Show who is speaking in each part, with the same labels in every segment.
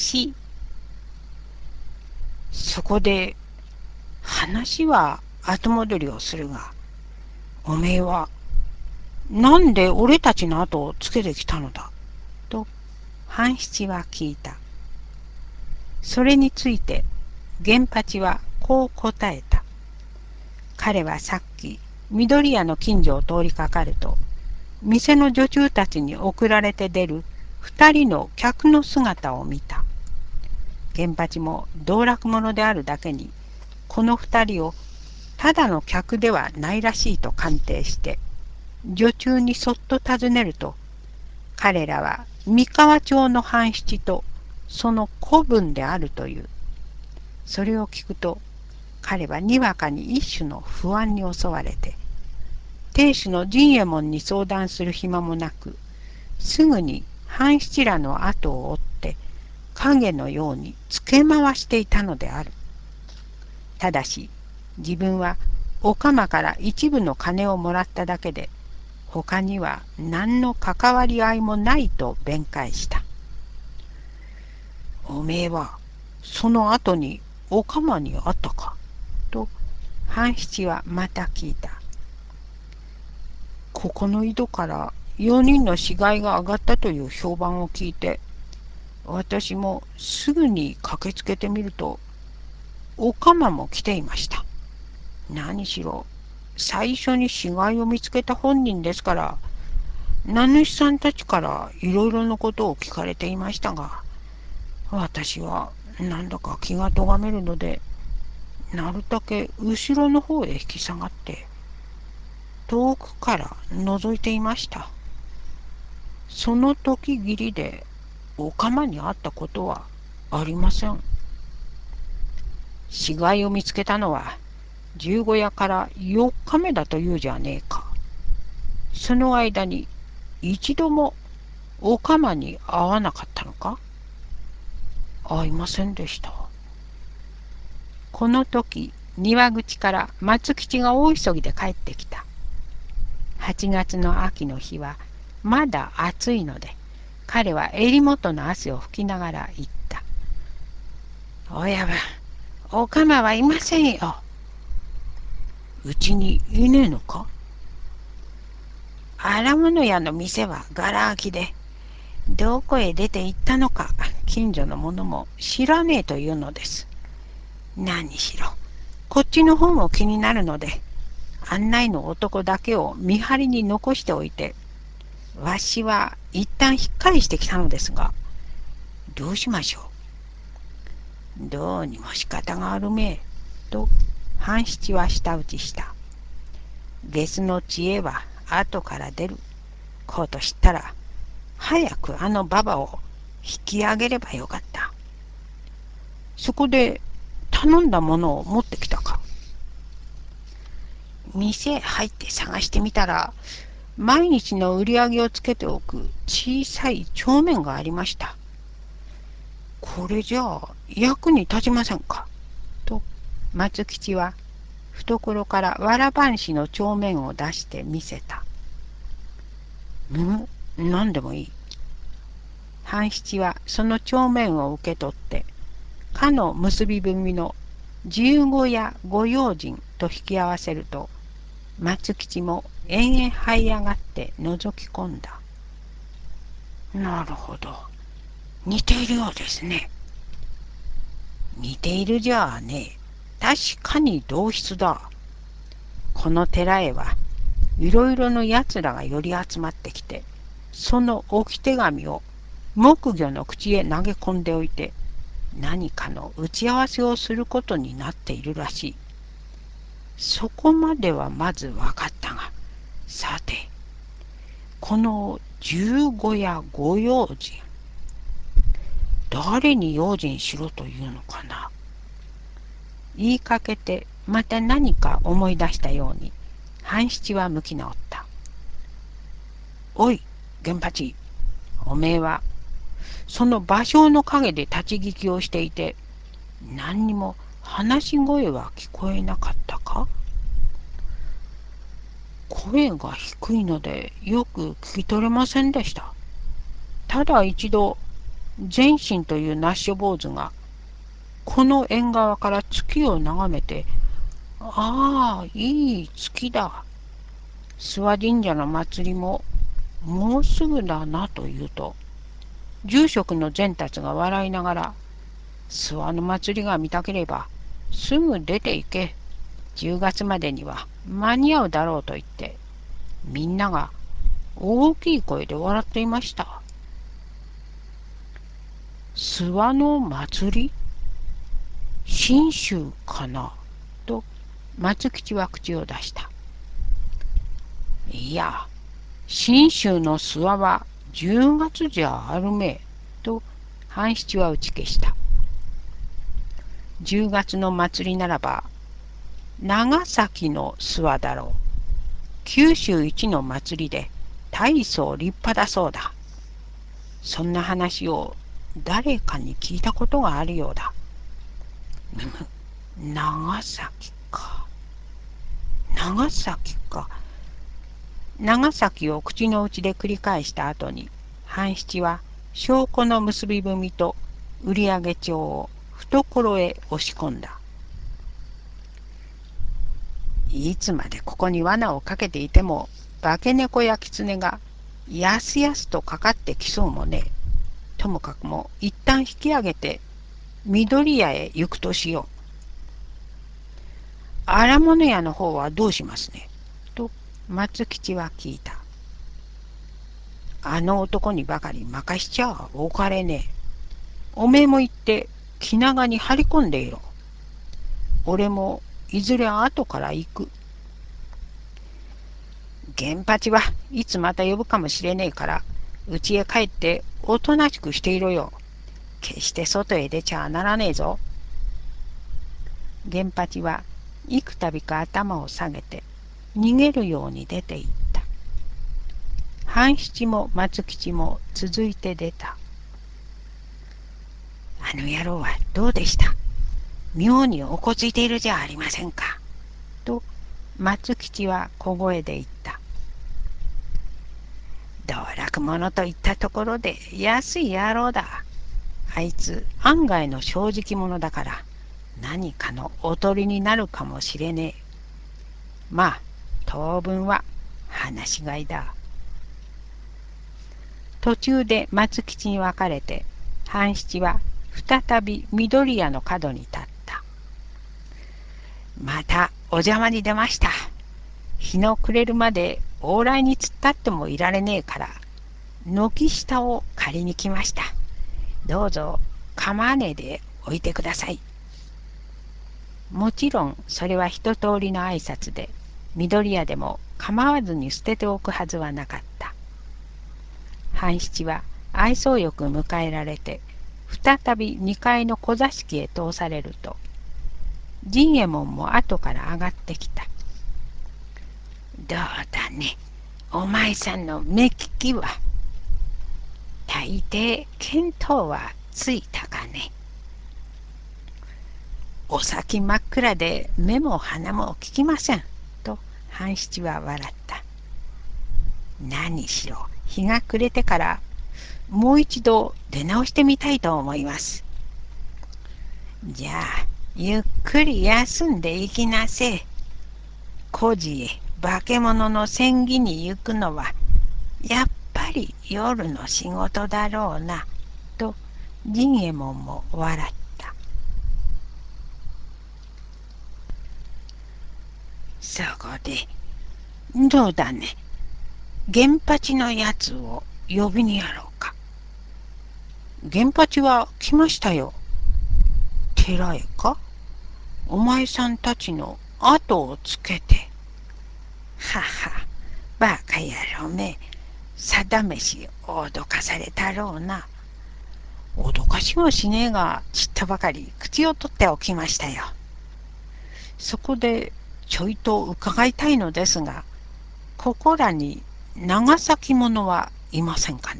Speaker 1: し、そこで話は後戻りをするが、おめえはなんで俺たちの後をつけてきたのだと半七は聞いた。それについて源八はこう答えた。彼はさっき緑屋の近所を通りかかると、店の女中たちに送られて出る二人の客の姿を見た。源八も道楽者であるだけに、この二人をただの客ではないらしいと鑑定して、女中にそっと尋ねると、彼らは三河町の半七とその子分であるという。それを聞くと、彼はにわかに一種の不安に襲われて、亭主の陣右衛門に相談する暇もなく、すぐに半七らの後を追って影のようにつけ回していたのである。ただし自分はお鎌から一部の金をもらっただけで、他には何の関わり合いもないと弁解した。おめえはその後にお鎌に会ったかと半七はまた聞いた。ここの井戸から4人の死骸が上がったという評判を聞いて、私もすぐに駆けつけてみると、お鎌も来ていました。何しろ最初に死骸を見つけた本人ですから、名主さんたちからいろいろなことを聞かれていましたが、私はなんだか気がとがめるので、なるだけ後ろの方へ引き下がって遠くから覗いていました。その時きりでお釜に会ったことはありません。死骸を見つけたのは十五夜から4日目だというじゃねえか。その間に一度もお釜に会わなかったのか？会いませんでした。この時庭口から松吉が大急ぎで帰ってきた。8月の秋の日はまだ暑いので、彼は襟元の汗を拭きながら言った。親分、お釜はいませんよ。うちにいねえのか？荒物屋の店はがら空きで、どこへ出て行ったのか近所の者も知らねえというのです。何しろこっちの方も気になるので、案内の男だけを見張りに残しておいて、わしは一旦引っ返してきたのですが、どうしましょう。どうにも仕方があるめえ、と半七は舌打ちした。ゲスの知恵は後から出る。こうと知ったら、早くあのババを引き上げればよかった。そこで頼んだものを持ってきたか？店へ入って探してみたら、毎日の売り上げをつけておく小さい帳面がありました。これじゃあ役に立ちませんか？と松吉は懐からわらばんしの帳面を出して見せた。何でもいい。半七はその帳面を受け取って、かの結び文の十五夜ご用心と引き合わせると、松吉も延々這い上がって覗き込んだ。なるほど。似ているようですね。似ているじゃあね。確かに同質だ。この寺へはいろいろのやつらが寄り集まってきて、その置き手紙を木魚の口へ投げ込んでおいて、何かの打ち合わせをすることになっているらしい。そこまではまず分かったが、さて、この十五夜ご用心、誰に用心しろというのかな。言いかけてまた何か思い出したように、半七は向き直った。おい、源八、おめえはその芭蕉の陰で立ち聞きをしていて、何にも話し声は聞こえなかったか？声が低いのでよく聞き取れませんでした。ただ一度全身というナッシュ坊主が、この縁側から月を眺めて、ああ、いい月だ。諏訪神社の祭りももうすぐだなと言うと、住職の善たちが笑いながら、諏訪の祭りが見たければ、すぐ出て行け。10月までには間に合うだろうと言って、みんなが大きい声で笑っていました。諏訪の祭り、信州かなと松吉は口を出した。いや、信州の諏訪は10月じゃあるめ、と半七は打ち消した。10月の祭りならば、長崎の諏訪だろう。九州一の祭りで大層立派だそうだ。そんな話を誰かに聞いたことがあるようだ。長崎か。長崎か。長崎を口の内で繰り返した後に、半七は証拠の結び文と売上帳を懐へ押し込んだ。いつまでここに罠をかけていても、化け猫や狐がやすやすとかかってきそうもねえ。ともかくも一旦引き上げて緑屋へ行くとしよう。荒物屋の方はどうしますね。と松吉は聞いた。あの男にばかり任しちゃおかれねえ。おめえも行って気長に張り込んでいろ。俺もいずれ後から行く。源八はいつまた呼ぶかもしれねえから、家へ帰っておとなしくしていろよ。決して外へ出ちゃならねえぞ。源八は幾度か頭を下げて逃げるように出て行った。半七も松吉も続いて出た。あの野郎はどうでした。妙におこついているじゃありませんか。と松吉は小声で言った。道楽者といったところで安い野郎だ。あいつ案外の正直者だから何かのおとりになるかもしれねえ。まあ当分は話し飼いだ。途中で松吉に分かれて半七は再び緑屋の角に立った。またお邪魔に出ました。日の暮れるまで往来に突っ立ってもいられねえから軒下を借りに来ました。どうぞ構わねえでおいてください。もちろんそれは一通りの挨拶で、緑屋でも構わずに捨てておくはずはなかった。半七は愛想よく迎えられて、再び2階の小座敷へ通されると、陣右衛門も後から上がってきた。どうだね、お前さんの目利きは。大抵見当はついたかね。お先真っ暗で目も鼻も利きません。と半七は笑った。何しろ日が暮れてからもう一度出直してみたいと思います。じゃあゆっくり休んでいきなせえ。孤児へ化け物の戦技に行くのはやっぱり夜の仕事だろうな。と仁右衛門も笑った。そこでどうだね。源八のやつを呼びにやろうか。源八は来ましたよ。寺へか。お前さんたちの後をつけて。はは、バカ野郎め。定めし脅かされたろうな。脅かしはしねえが、ちったばかり口を取っておきましたよ。そこでちょいと伺いたいのですが、ここらに長崎者はいませんかね。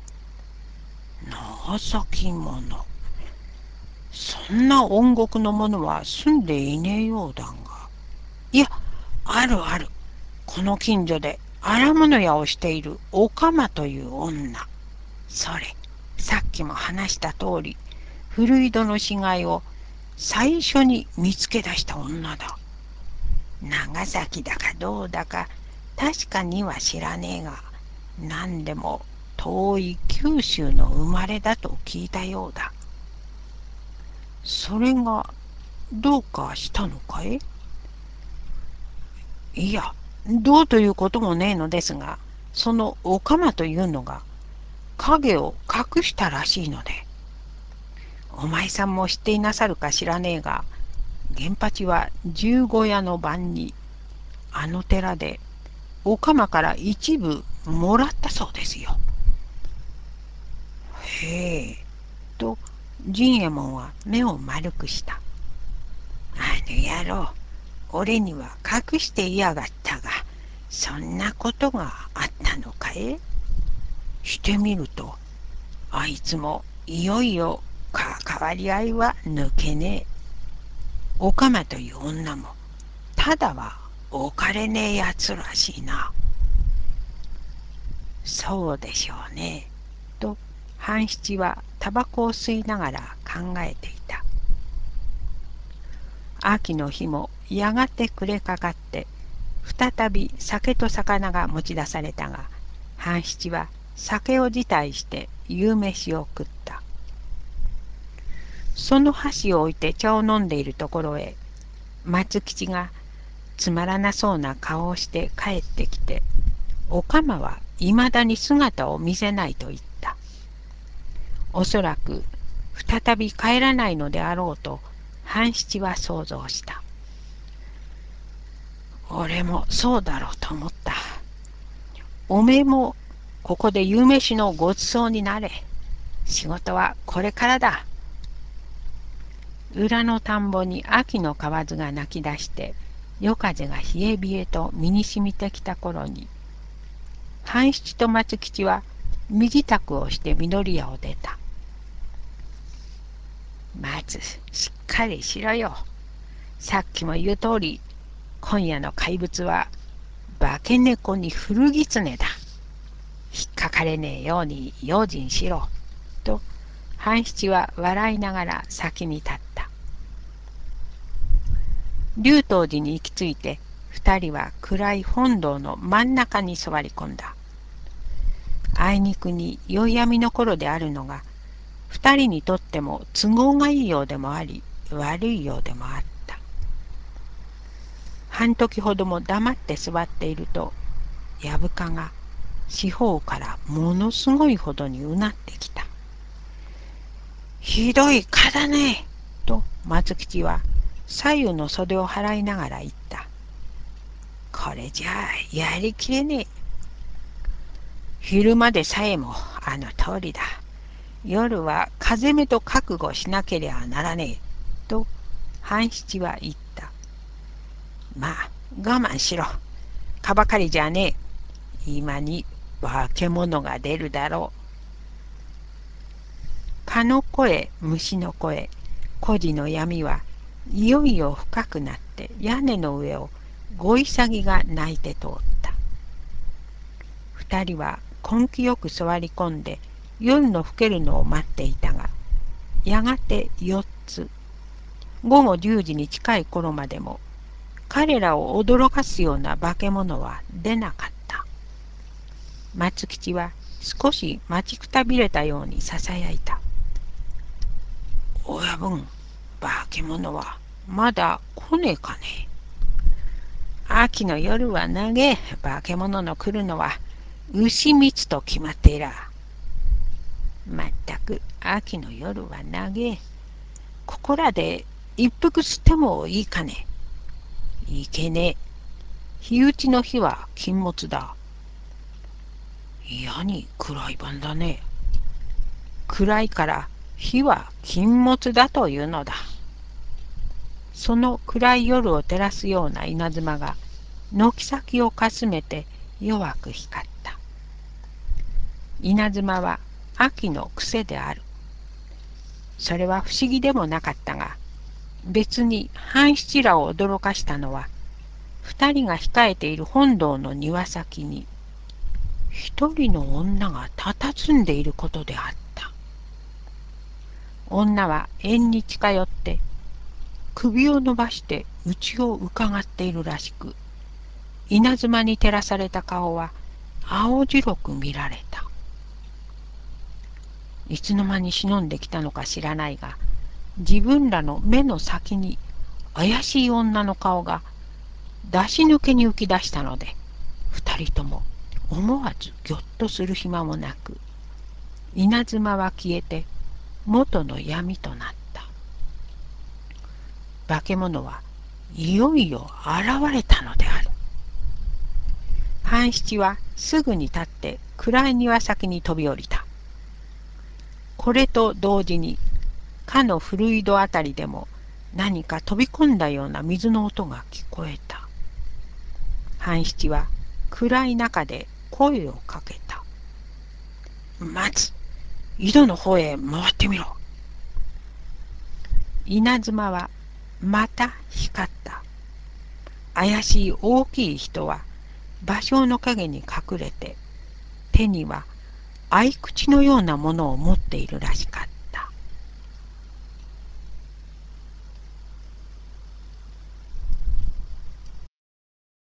Speaker 1: 長崎者。そんな音国の者は住んでいねえようだが。いや、あるある。この近所で荒物屋をしているおかまという女。それ。 さっきも話した通り、古井戸の死骸を最初に見つけ出した女だ。長崎だかどうだか確かには知らねえが、何でも遠い九州の生まれだと聞いたようだ。それがどうかしたのかい？いや、どうということもねえのですが、そのお鎌というのが影を隠したらしいので、お前さんも知っていなさるか知らねえが、源八は十五夜の晩にあの寺でお鎌から一部もらったそうですよ。へえ、と陣右衛門は目を丸くした。あの野郎、俺には隠していやがったが、そんなことがあったのかい？してみると、あいつもいよいよ関わり合いは抜けねえ。おかまという女も、ただは置かれねえやつらしいな。そうでしょうね。と、半七はタバコを吸いながら考えていた。秋の日もやがて暮れかかって、再び酒と魚が持ち出されたが、半七は酒を辞退して夕飯を食った。その箸を置いて茶を飲んでいるところへ、松吉がつまらなそうな顔をして帰ってきて、おかまはいまだに姿を見せないと言った。おそらく再び帰らないのであろうと半七は想像した。俺もそうだろうと思った。おめえもここで夕飯のごちそうになれ。仕事はこれからだ。裏の田んぼに秋の河津が鳴き出して、夜風が冷え冷えと身にしみてきた頃に、半七と松吉は身支度をして緑屋を出た。まずしっかりしろよ。さっきも言う通り、今夜の怪物は化け猫に古狐だ。引っかかれねえように用心しろ。と半七は笑いながら先に立った。龍頭寺に行き着いて、二人は暗い本堂の真ん中に座り込んだ。あいにくに宵闇の頃であるのが、二人にとっても都合がいいようでもあり、悪いようでもあった。半時ほども黙って座っていると、藪かが四方からものすごいほどにうなってきた。ひどい蚊だね。と松吉は左右の袖を払いながら言った。これじゃあやりきれねえ。昼間でさえもあの通りだ。夜は風目と覚悟しなければならねえ。と半七は言った。まあ我慢しろ。蚊ばかりじゃねえ。今に化け物が出るだろう。蚊の声、虫の声、孤児の闇はいよいよ深くなって屋根の上をゴイサギが鳴いて通った。二人は根気よく座り込んで夜の更けるのを待っていたが、やがて4つ、午後10時に近い頃までも彼らを驚かすような化け物は出なかった。松吉は少し待ちくたびれたようにささやいた。親分、化け物はまだ来ねえかね。秋の夜は長え。化け物の来るのは牛蜜と決まっていら。まったく秋の夜は長え。ここらで一服吸ってもいいかね。いけねえ。日打ちの日は禁物だ。嫌に暗い晩だね。暗いから火は禁物だというのだ。その暗い夜を照らすような稲妻が軒先をかすめて弱く光った。稲妻は秋の癖である。それは不思議でもなかったが、別に半七らを驚かしたのは、二人が控えている本堂の庭先に、一人の女が佇んでいることであった。 女は縁に近寄って首を伸ばして内をうかがっているらしく、稲妻に照らされた顔は青白く見られた。いつの間に忍んできたのか知らないが、自分らの目の先に怪しい女の顔が出し抜けに浮き出したので、二人とも思わずぎょっとする暇もなく、稲妻は消えて元の闇となった。化け物はいよいよ現れたのである。半七はすぐに立って暗い庭先に飛び降りた。これと同時にかの古井戸あたりでも何か飛び込んだような水の音が聞こえた。半七は暗い中で声をかけた。待つ。井戸の方へ回ってみろ。稲妻はまた光った。怪しい大きい人は芭蕉の陰に隠れて、手には合口のようなものを持っているらしかった。